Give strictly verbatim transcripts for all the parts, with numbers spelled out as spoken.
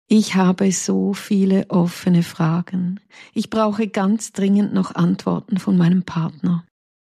Ich habe so viele offene Fragen. Ich brauche ganz dringend noch Antworten von meinem Partner.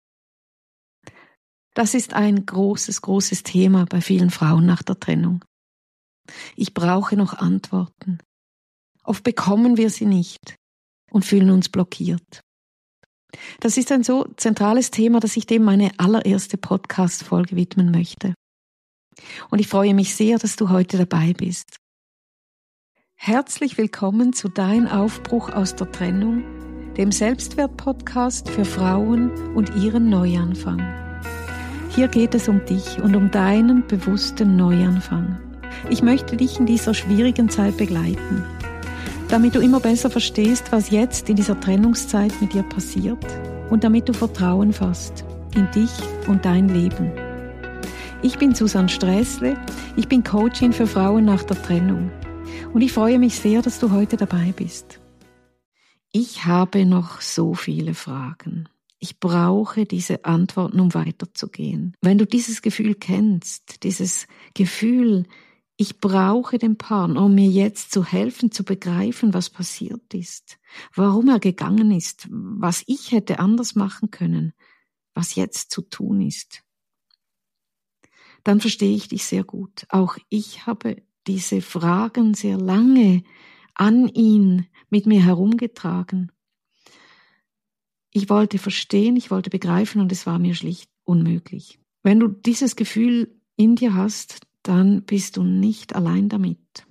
Das ist ein großes, großes Thema bei vielen Frauen nach der Trennung. Ich brauche noch Antworten. Oft bekommen wir sie nicht und fühlen uns blockiert. Das ist ein so zentrales Thema, dass ich dem meine allererste Podcast-Folge widmen möchte. Und ich freue mich sehr, dass du heute dabei bist. Herzlich willkommen zu Dein Aufbruch aus der Trennung, dem Selbstwert-Podcast für Frauen und ihren Neuanfang. Hier geht es um dich und um deinen bewussten Neuanfang. Ich möchte dich in dieser schwierigen Zeit begleiten, damit du immer besser verstehst, was jetzt in dieser Trennungszeit mit dir passiert und damit du Vertrauen fasst in dich und dein Leben. Ich bin Susanne Sträßle, ich bin Coachin für Frauen nach der Trennung. Und ich freue mich sehr, dass du heute dabei bist. Ich habe noch so viele Fragen. Ich brauche diese Antworten, um weiterzugehen. Wenn du dieses Gefühl kennst, dieses Gefühl, ich brauche den Partner, um mir jetzt zu helfen, zu begreifen, was passiert ist, warum er gegangen ist, was ich hätte anders machen können, was jetzt zu tun ist, dann verstehe ich dich sehr gut. Auch ich habe diese Fragen sehr lange an ihn mit mir herumgetragen. Ich wollte verstehen, ich wollte begreifen und es war mir schlicht unmöglich. Wenn du dieses Gefühl in dir hast, dann bist du nicht allein damit.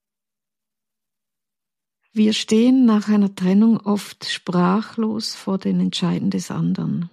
Wir stehen nach einer Trennung oft sprachlos vor den Entscheiden des anderen.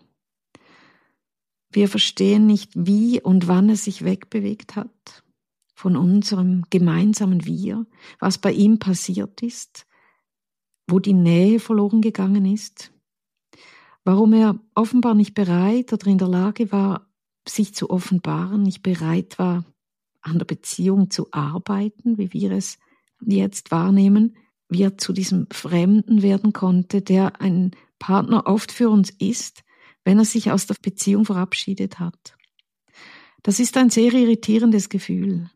Wir verstehen nicht, wie und wann er sich wegbewegt hat von unserem gemeinsamen Wir, was bei ihm passiert ist, wo die Nähe verloren gegangen ist, warum er offenbar nicht bereit oder in der Lage war, sich zu offenbaren, nicht bereit war, an der Beziehung zu arbeiten, wie wir es jetzt wahrnehmen, wie er zu diesem Fremden werden konnte, der ein Partner oft für uns ist, wenn er sich aus der Beziehung verabschiedet hat. Das ist ein sehr irritierendes Gefühl.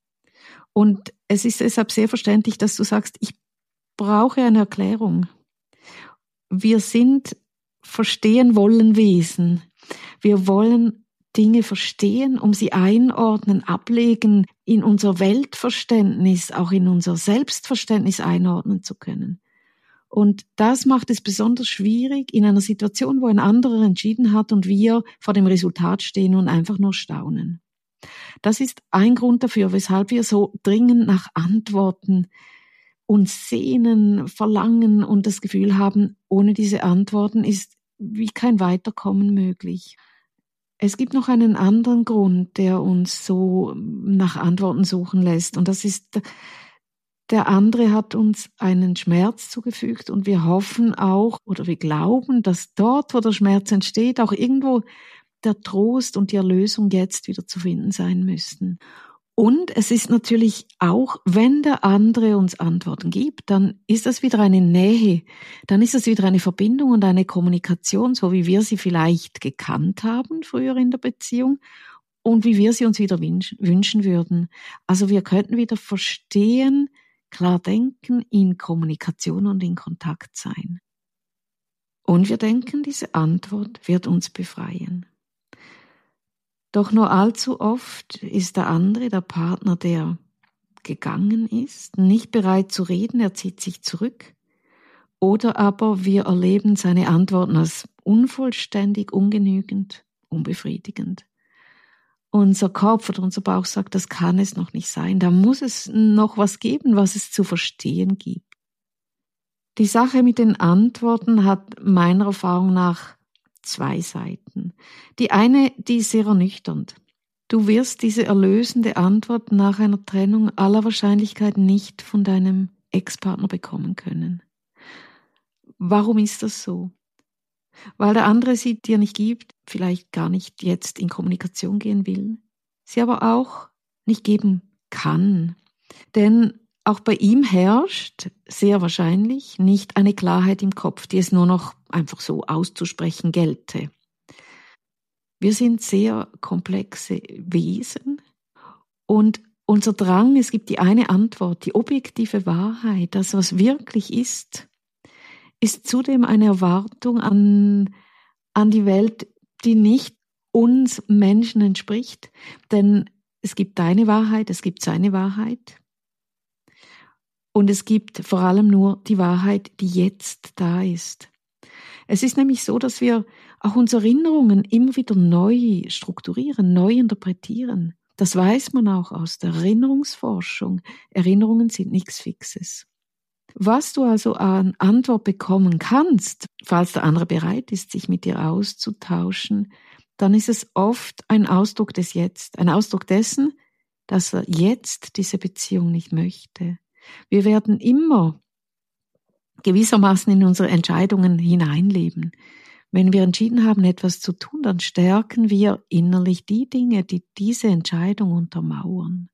Und es ist deshalb sehr verständlich, dass du sagst, ich brauche eine Erklärung. Wir sind verstehen wollen Wesen. Wir wollen Dinge verstehen, um sie einordnen, ablegen, in unser Weltverständnis, auch in unser Selbstverständnis einordnen zu können. Und das macht es besonders schwierig in einer Situation, wo ein anderer entschieden hat und wir vor dem Resultat stehen und einfach nur staunen. Das ist ein Grund dafür, weshalb wir so dringend nach Antworten uns sehnen, verlangen und das Gefühl haben, ohne diese Antworten ist wie kein Weiterkommen möglich. Es gibt noch einen anderen Grund, der uns so nach Antworten suchen lässt, und das ist, der andere hat uns einen Schmerz zugefügt und wir hoffen auch oder wir glauben, dass dort, wo der Schmerz entsteht, auch irgendwo der Trost und die Erlösung jetzt wieder zu finden sein müssten. Und es ist natürlich auch, wenn der andere uns Antworten gibt, dann ist das wieder eine Nähe, dann ist das wieder eine Verbindung und eine Kommunikation, so wie wir sie vielleicht gekannt haben früher in der Beziehung und wie wir sie uns wieder wünschen würden. Also wir könnten wieder verstehen, klar denken, in Kommunikation und in Kontakt sein. Und wir denken, diese Antwort wird uns befreien. Doch nur allzu oft ist der andere, der Partner, der gegangen ist, nicht bereit zu reden, er zieht sich zurück. Oder aber wir erleben seine Antworten als unvollständig, ungenügend, unbefriedigend. Unser Kopf oder unser Bauch sagt, das kann es noch nicht sein, da muss es noch was geben, was es zu verstehen gibt. Die Sache mit den Antworten hat meiner Erfahrung nach zwei Seiten. Die eine, die ist sehr ernüchternd. Du wirst diese erlösende Antwort nach einer Trennung aller Wahrscheinlichkeit nicht von deinem Ex-Partner bekommen können. Warum ist das so? Weil der andere sie dir nicht gibt, vielleicht gar nicht jetzt in Kommunikation gehen will, sie aber auch nicht geben kann. Denn auch bei ihm herrscht sehr wahrscheinlich nicht eine Klarheit im Kopf, die es nur noch einfach so auszusprechen gelte. Wir sind sehr komplexe Wesen und unser Drang, es gibt die eine Antwort, die objektive Wahrheit, das, was wirklich ist, ist zudem eine Erwartung an, an die Welt, die nicht uns Menschen entspricht. Denn es gibt deine Wahrheit, es gibt seine Wahrheit. Und es gibt vor allem nur die Wahrheit, die jetzt da ist. Es ist nämlich so, dass wir auch unsere Erinnerungen immer wieder neu strukturieren, neu interpretieren. Das weiß man auch aus der Erinnerungsforschung. Erinnerungen sind nichts Fixes. Was du also an Antwort bekommen kannst, falls der andere bereit ist, sich mit dir auszutauschen, dann ist es oft ein Ausdruck des Jetzt, ein Ausdruck dessen, dass er jetzt diese Beziehung nicht möchte. Wir werden immer gewissermaßen in unsere Entscheidungen hineinleben. Wenn wir entschieden haben, etwas zu tun, dann stärken wir innerlich die Dinge, die diese Entscheidung untermauern.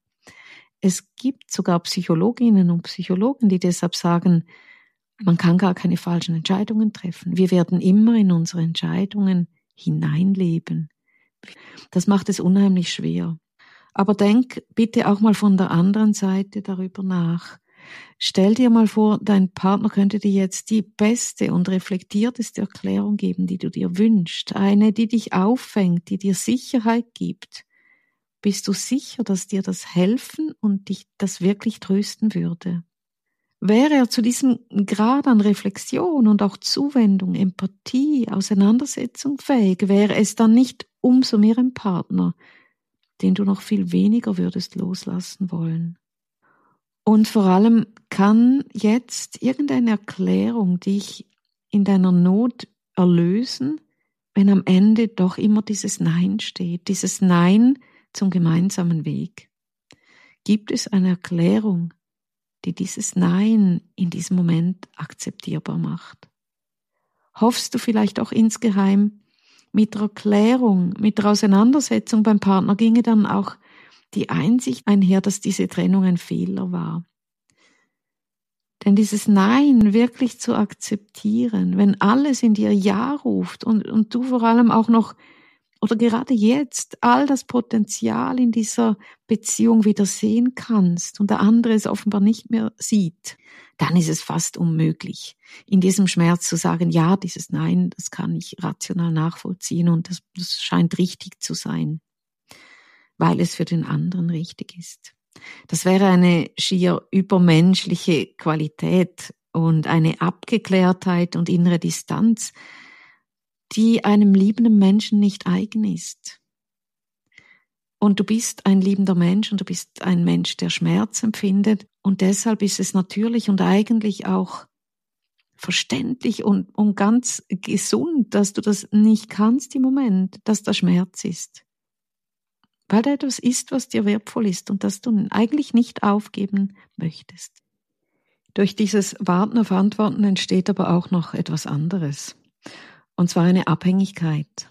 Es gibt sogar Psychologinnen und Psychologen, die deshalb sagen, man kann gar keine falschen Entscheidungen treffen. Wir werden immer in unsere Entscheidungen hineinleben. Das macht es unheimlich schwer. Aber denk bitte auch mal von der anderen Seite darüber nach. Stell dir mal vor, dein Partner könnte dir jetzt die beste und reflektierteste Erklärung geben, die du dir wünschst. Eine, die dich auffängt, die dir Sicherheit gibt. Bist du sicher, dass dir das helfen und dich das wirklich trösten würde? Wäre er zu diesem Grad an Reflexion und auch Zuwendung, Empathie, Auseinandersetzung fähig, wäre es dann nicht umso mehr ein Partner, den du noch viel weniger würdest loslassen wollen? Und vor allem kann jetzt irgendeine Erklärung dich in deiner Not erlösen, wenn am Ende doch immer dieses Nein steht, dieses Nein zum gemeinsamen Weg. Gibt es eine Erklärung, die dieses Nein in diesem Moment akzeptierbar macht? Hoffst du vielleicht auch insgeheim, mit der Erklärung, mit der Auseinandersetzung beim Partner ginge dann auch die Einsicht einher, dass diese Trennung ein Fehler war. Denn dieses Nein wirklich zu akzeptieren, wenn alles in dir Ja ruft und, und du vor allem auch noch, oder gerade jetzt, all das Potenzial in dieser Beziehung wieder sehen kannst und der andere es offenbar nicht mehr sieht, dann ist es fast unmöglich, in diesem Schmerz zu sagen, ja, dieses Nein, das kann ich rational nachvollziehen und das, das scheint richtig zu sein, weil es für den anderen richtig ist. Das wäre eine schier übermenschliche Qualität und eine Abgeklärtheit und innere Distanz, die einem liebenden Menschen nicht eigen ist. Und du bist ein liebender Mensch und du bist ein Mensch, der Schmerz empfindet und deshalb ist es natürlich und eigentlich auch verständlich und, und ganz gesund, dass du das nicht kannst im Moment, dass da Schmerz ist. Weil da etwas ist, was dir wertvoll ist und das du eigentlich nicht aufgeben möchtest. Durch dieses Warten auf Antworten entsteht aber auch noch etwas anderes. Und zwar eine Abhängigkeit.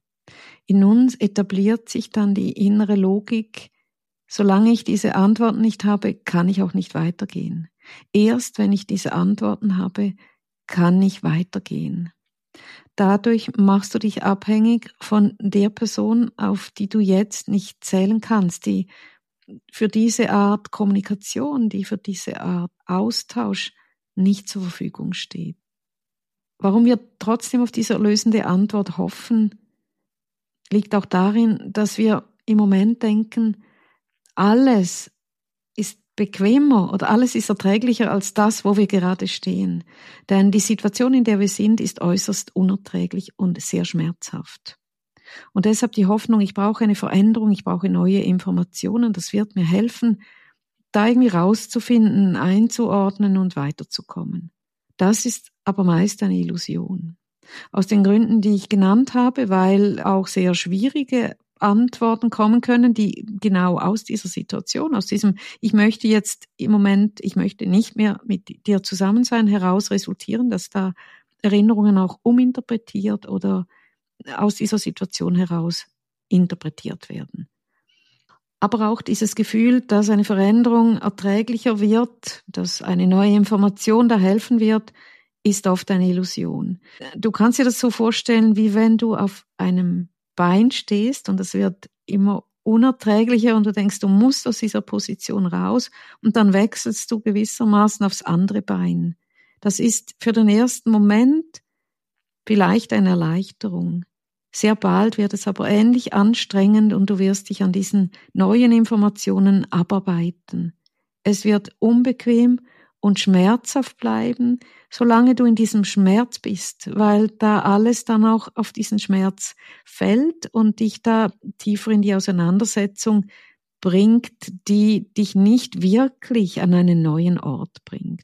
In uns etabliert sich dann die innere Logik, solange ich diese Antworten nicht habe, kann ich auch nicht weitergehen. Erst wenn ich diese Antworten habe, kann ich weitergehen. Dadurch machst du dich abhängig von der Person, auf die du jetzt nicht zählen kannst, die für diese Art Kommunikation, die für diese Art Austausch nicht zur Verfügung steht. Warum wir trotzdem auf diese erlösende Antwort hoffen, liegt auch darin, dass wir im Moment denken, alles ist bequemer oder alles ist erträglicher als das, wo wir gerade stehen. Denn die Situation, in der wir sind, ist äußerst unerträglich und sehr schmerzhaft. Und deshalb die Hoffnung, ich brauche eine Veränderung, ich brauche neue Informationen, das wird mir helfen, da irgendwie rauszufinden, einzuordnen und weiterzukommen. Das ist aber meist eine Illusion. Aus den Gründen, die ich genannt habe, weil auch sehr schwierige Antworten kommen können, die genau aus dieser Situation, aus diesem ich möchte jetzt im Moment, ich möchte nicht mehr mit dir zusammen sein, heraus resultieren, dass da Erinnerungen auch uminterpretiert oder aus dieser Situation heraus interpretiert werden. Aber auch dieses Gefühl, dass eine Veränderung erträglicher wird, dass eine neue Information da helfen wird, ist oft eine Illusion. Du kannst dir das so vorstellen, wie wenn du auf einem Bein stehst und es wird immer unerträglicher und du denkst, du musst aus dieser Position raus und dann wechselst du gewissermaßen aufs andere Bein. Das ist für den ersten Moment vielleicht eine Erleichterung. Sehr bald wird es aber ähnlich anstrengend und du wirst dich an diesen neuen Informationen abarbeiten. Es wird unbequem und schmerzhaft bleiben, solange du in diesem Schmerz bist, weil da alles dann auch auf diesen Schmerz fällt und dich da tiefer in die Auseinandersetzung bringt, die dich nicht wirklich an einen neuen Ort bringt.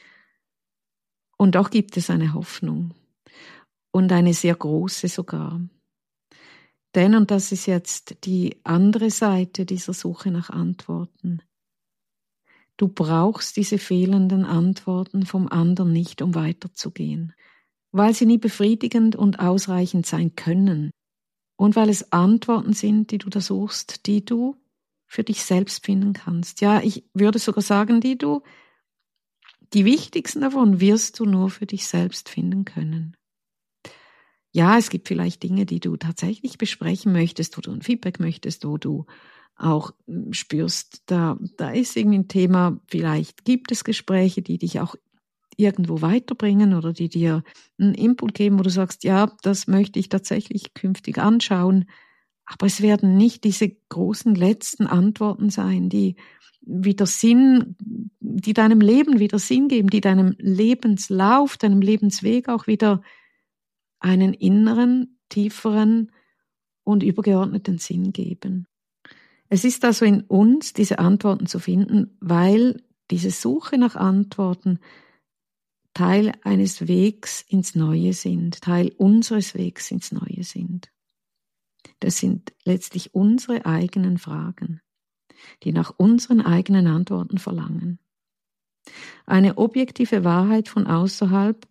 Und auch gibt es eine Hoffnung und eine sehr große sogar. Denn, und das ist jetzt die andere Seite dieser Suche nach Antworten, du brauchst diese fehlenden Antworten vom anderen nicht, um weiterzugehen, weil sie nie befriedigend und ausreichend sein können und weil es Antworten sind, die du da suchst, die du für dich selbst finden kannst. Ja, ich würde sogar sagen, die du, die wichtigsten davon wirst du nur für dich selbst finden können. Ja, es gibt vielleicht Dinge, die du tatsächlich besprechen möchtest, wo du ein Feedback möchtest, wo du auch spürst, da, da ist irgendwie ein Thema, vielleicht gibt es Gespräche, die dich auch irgendwo weiterbringen oder die dir einen Input geben, wo du sagst, ja, das möchte ich tatsächlich künftig anschauen. Aber es werden nicht diese großen letzten Antworten sein, die wieder Sinn, die deinem Leben wieder Sinn geben, die deinem Lebenslauf, deinem Lebensweg auch wieder einen inneren, tieferen und übergeordneten Sinn geben. Es ist also in uns, diese Antworten zu finden, weil diese Suche nach Antworten Teil eines Wegs ins Neue sind, Teil unseres Wegs ins Neue sind. Das sind letztlich unsere eigenen Fragen, die nach unseren eigenen Antworten verlangen. Eine objektive Wahrheit von außerhalb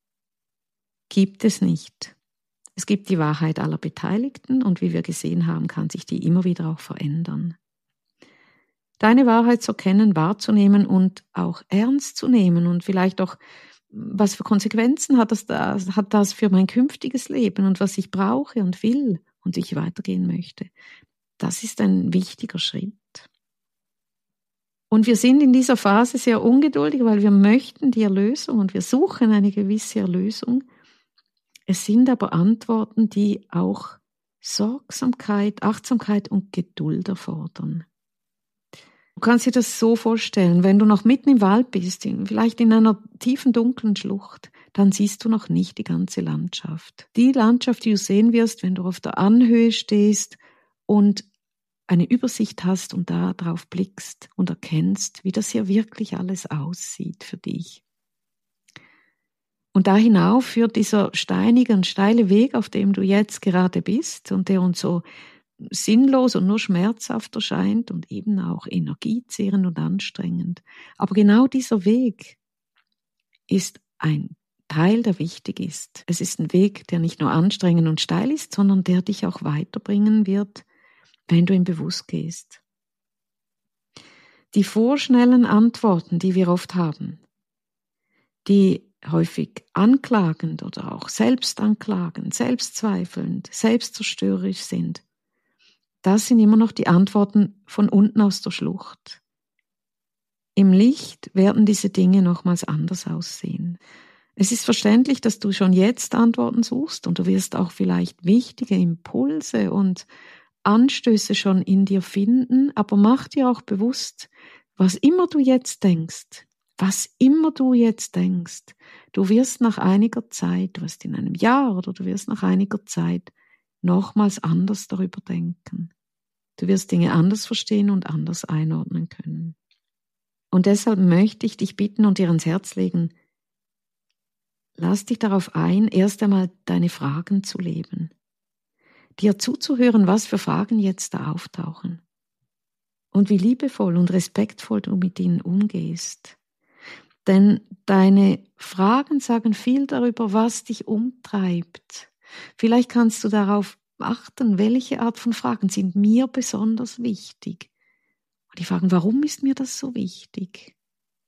gibt es nicht. Es gibt die Wahrheit aller Beteiligten und wie wir gesehen haben, kann sich die immer wieder auch verändern. Deine Wahrheit zu erkennen, wahrzunehmen und auch ernst zu nehmen und vielleicht auch, was für Konsequenzen hat das, das, hat das für mein künftiges Leben und was ich brauche und will und ich weitergehen möchte. Das ist ein wichtiger Schritt. Und wir sind in dieser Phase sehr ungeduldig, weil wir möchten die Erlösung und wir suchen eine gewisse Erlösung. Es sind aber Antworten, die auch Sorgsamkeit, Achtsamkeit und Geduld erfordern. Du kannst dir das so vorstellen, wenn du noch mitten im Wald bist, vielleicht in einer tiefen, dunklen Schlucht, dann siehst du noch nicht die ganze Landschaft. Die Landschaft, die du sehen wirst, wenn du auf der Anhöhe stehst und eine Übersicht hast und da drauf blickst und erkennst, wie das hier wirklich alles aussieht für dich. Und da hinauf führt dieser steinige und steile Weg, auf dem du jetzt gerade bist und der uns so sinnlos und nur schmerzhaft erscheint und eben auch energiezehrend und anstrengend. Aber genau dieser Weg ist ein Teil, der wichtig ist. Es ist ein Weg, der nicht nur anstrengend und steil ist, sondern der dich auch weiterbringen wird, wenn du ihn bewusst gehst. Die vorschnellen Antworten, die wir oft haben, die häufig anklagend oder auch selbstanklagend, selbstzweifelnd, selbstzerstörerisch sind, das sind immer noch die Antworten von unten aus der Schlucht. Im Licht werden diese Dinge nochmals anders aussehen. Es ist verständlich, dass du schon jetzt Antworten suchst und du wirst auch vielleicht wichtige Impulse und Anstöße schon in dir finden, aber mach dir auch bewusst, was immer du jetzt denkst, was immer du jetzt denkst, du wirst nach einiger Zeit, du wirst in einem Jahr oder du wirst nach einiger Zeit nochmals anders darüber denken. Du wirst Dinge anders verstehen und anders einordnen können. Und deshalb möchte ich dich bitten und dir ans Herz legen, lass dich darauf ein, erst einmal deine Fragen zu leben. Dir zuzuhören, was für Fragen jetzt da auftauchen. Und wie liebevoll und respektvoll du mit ihnen umgehst. Denn deine Fragen sagen viel darüber, was dich umtreibt. Vielleicht kannst du darauf achten, welche Art von Fragen sind mir besonders wichtig. Und die Fragen, warum ist mir das so wichtig?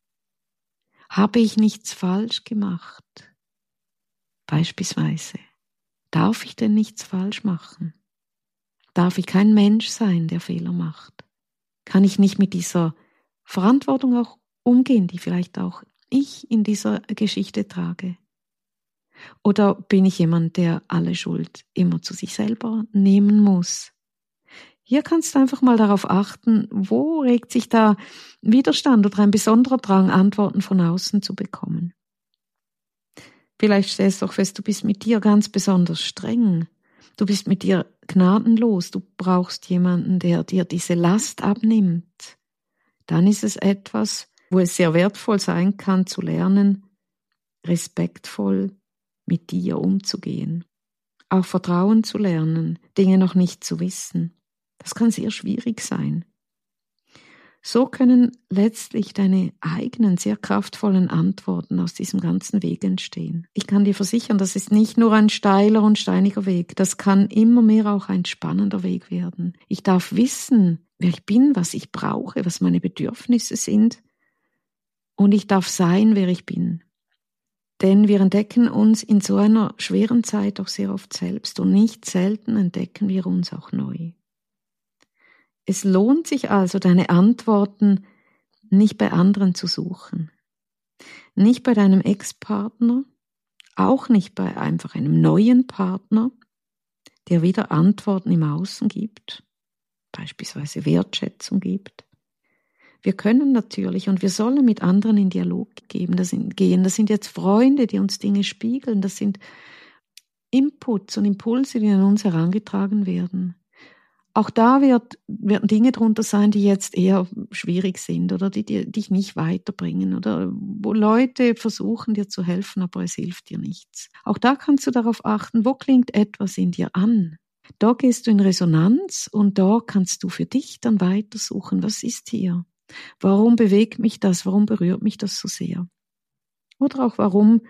Habe ich nichts falsch gemacht? Beispielsweise, darf ich denn nichts falsch machen? Darf ich kein Mensch sein, der Fehler macht? Kann ich nicht mit dieser Verantwortung auch umgehen, die vielleicht auch ich in dieser Geschichte trage? Oder bin ich jemand, der alle Schuld immer zu sich selber nehmen muss? Hier kannst du einfach mal darauf achten, wo regt sich da Widerstand oder ein besonderer Drang, Antworten von außen zu bekommen. Vielleicht stellst du auch fest, du bist mit dir ganz besonders streng. Du bist mit dir gnadenlos. Du brauchst jemanden, der dir diese Last abnimmt. Dann ist es etwas, wo es sehr wertvoll sein kann, zu lernen, respektvoll mit dir umzugehen. Auch Vertrauen zu lernen, Dinge noch nicht zu wissen. Das kann sehr schwierig sein. So können letztlich deine eigenen, sehr kraftvollen Antworten aus diesem ganzen Weg entstehen. Ich kann dir versichern, das ist nicht nur ein steiler und steiniger Weg, das kann immer mehr auch ein spannender Weg werden. Ich darf wissen, wer ich bin, was ich brauche, was meine Bedürfnisse sind, und ich darf sein, wer ich bin. Denn wir entdecken uns in so einer schweren Zeit auch sehr oft selbst, und nicht selten entdecken wir uns auch neu. Es lohnt sich also, deine Antworten nicht bei anderen zu suchen. Nicht bei deinem Ex-Partner, auch nicht bei einfach einem neuen Partner, der wieder Antworten im Außen gibt, beispielsweise Wertschätzung gibt. Wir können natürlich und wir sollen mit anderen in Dialog geben, das sind, gehen. Das sind jetzt Freunde, die uns Dinge spiegeln. Das sind Inputs und Impulse, die an uns herangetragen werden. Auch da wird, werden Dinge drunter sein, die jetzt eher schwierig sind oder die, die dich nicht weiterbringen oder wo Leute versuchen, dir zu helfen, aber es hilft dir nichts. Auch da kannst du darauf achten, wo klingt etwas in dir an. Da gehst du in Resonanz und da kannst du für dich dann weitersuchen, was ist hier? Warum bewegt mich das? Warum berührt mich das so sehr? Oder auch warum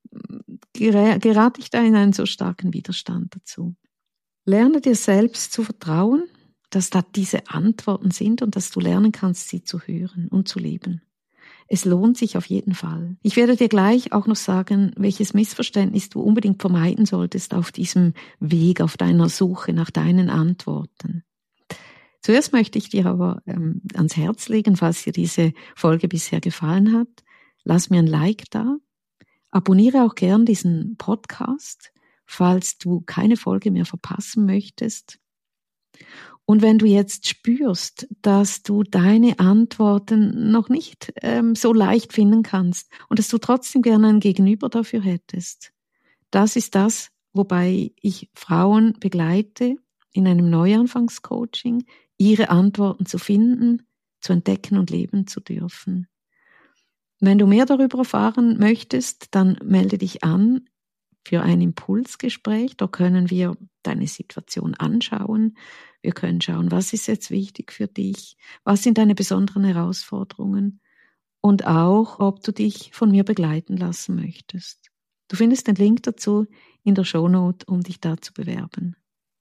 gerate ich da in einen so starken Widerstand dazu? Lerne dir selbst zu vertrauen, dass da diese Antworten sind und dass du lernen kannst, sie zu hören und zu leben. Es lohnt sich auf jeden Fall. Ich werde dir gleich auch noch sagen, welches Missverständnis du unbedingt vermeiden solltest auf diesem Weg, auf deiner Suche nach deinen Antworten. Zuerst möchte ich dir aber ähm, ans Herz legen, falls dir diese Folge bisher gefallen hat, lass mir ein Like da, abonniere auch gern diesen Podcast, falls du keine Folge mehr verpassen möchtest. Und wenn du jetzt spürst, dass du deine Antworten noch nicht ähm, so leicht finden kannst und dass du trotzdem gerne ein Gegenüber dafür hättest, das ist das, wobei ich Frauen begleite in einem Neuanfangscoaching, ihre Antworten zu finden, zu entdecken und leben zu dürfen. Wenn du mehr darüber erfahren möchtest, dann melde dich an für ein Impulsgespräch. Da können wir deine Situation anschauen. Wir können schauen, was ist jetzt wichtig für dich, was sind deine besonderen Herausforderungen und auch, ob du dich von mir begleiten lassen möchtest. Du findest den Link dazu in der Shownote, um dich da zu bewerben.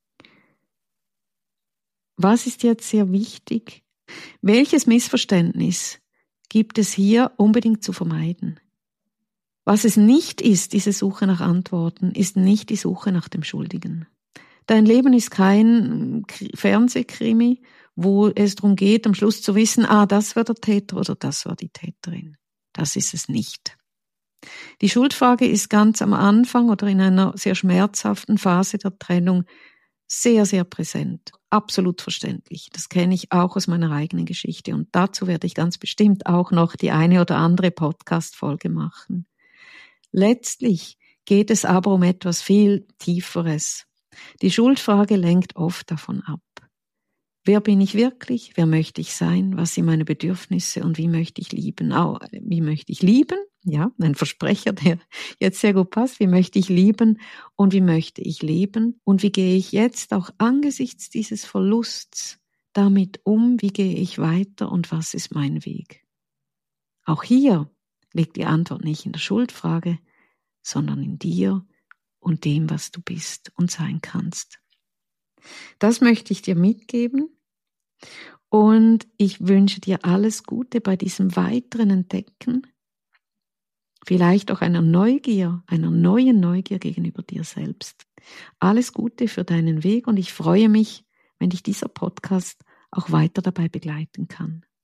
Was ist jetzt sehr wichtig? Welches Missverständnis gibt es hier unbedingt zu vermeiden? Was es nicht ist, diese Suche nach Antworten, ist nicht die Suche nach dem Schuldigen. Dein Leben ist kein Fernsehkrimi, wo es darum geht, am Schluss zu wissen, ah, das war der Täter oder das war die Täterin. Das ist es nicht. Die Schuldfrage ist ganz am Anfang oder in einer sehr schmerzhaften Phase der Trennung sehr, sehr präsent. Absolut verständlich. Das kenne ich auch aus meiner eigenen Geschichte. Und dazu werde ich ganz bestimmt auch noch die eine oder andere Podcast-Folge machen. Letztlich geht es aber um etwas viel Tieferes. Die Schuldfrage lenkt oft davon ab. Wer bin ich wirklich? Wer möchte ich sein? Was sind meine Bedürfnisse? Und wie möchte ich lieben? Auch, wie möchte ich lieben? Ja, ein Versprecher, der jetzt sehr gut passt. Wie möchte ich lieben? Und wie möchte ich leben? Und wie gehe ich jetzt auch angesichts dieses Verlusts damit um? Wie gehe ich weiter? Und was ist mein Weg? Auch hier liegt die Antwort nicht in der Schuldfrage, sondern in dir und dem, was du bist und sein kannst. Das möchte ich dir mitgeben und ich wünsche dir alles Gute bei diesem weiteren Entdecken, vielleicht auch einer Neugier, einer neuen Neugier gegenüber dir selbst. Alles Gute für deinen Weg und ich freue mich, wenn dich dieser Podcast auch weiter dabei begleiten kann.